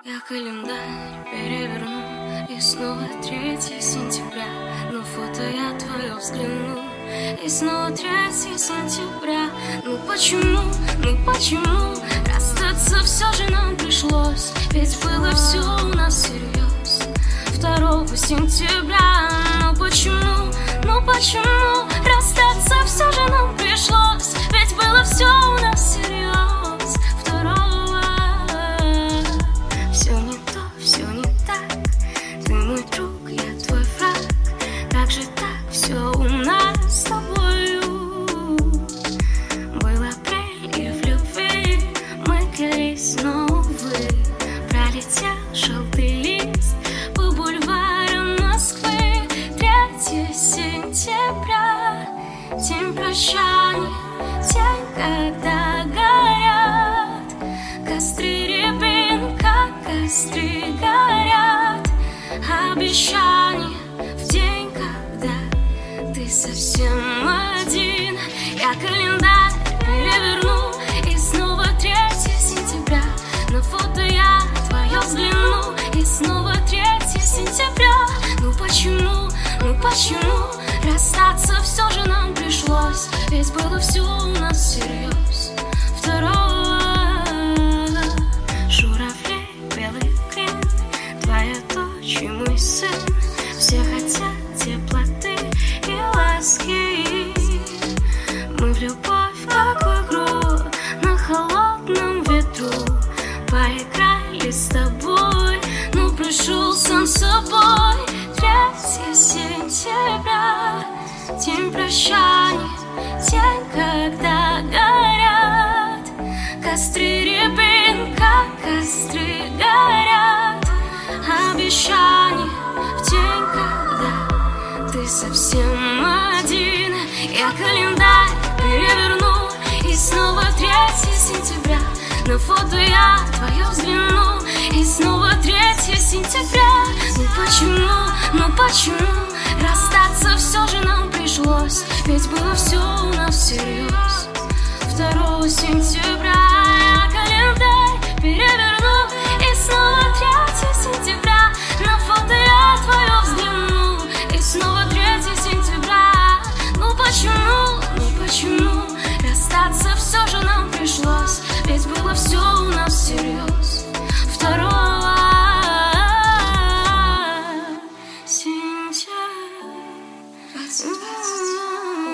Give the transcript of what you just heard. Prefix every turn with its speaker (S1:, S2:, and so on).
S1: Я календарь переверну, и снова 3 сентября. На фото я твое взгляну, и снова 3 сентября. Ну почему расстаться все же нам пришлось? Ведь было все у нас всерьез 2 сентября. Ну почему расстаться все же нам пришлось? Ведь было все у нас всерьез 2. Все не то, все не так. Ты мой друг, я твой враг. Как же так все у нас с тобою? Был апрель, и в любви мы клялись, но, увы, пролетел желтый лист по бульварам Москвы. 3 сентября, день прощания, день, когда горят костры рябин, как костры горят обещания. В день, когда ты совсем один, я календарь переверну, и снова 3 сентября. На фото я твое взгляну, и снова 3 сентября. Ну почему расстаться все же нам пришлось? Ведь было все у нас всерьез 2. Журавли, белый клин, твоя дочь и мой сын. Все хотят теплоты и ласки. Мы в любовь, как в игру, на холодном ветру поиграли с тобой, но пришел сам собой. 3 сентября, день прощания, день, когда горят костры рябин, как костры горят обещания. В день, когда ты совсем один, я календарь переверну, и снова 3 сентября. На фото я твое взгляну, и снова 3 сентября. Ну почему расстаться все же нам пришлось? Ведь было все у нас всерьез 2 сентября. Я календарь переверну, и снова 3 сентября. На фото я твое взгляну, и снова 3 сентября. Ну почему расстаться все же нам пришлось? Ведь было все у нас всерьез 2 сентября.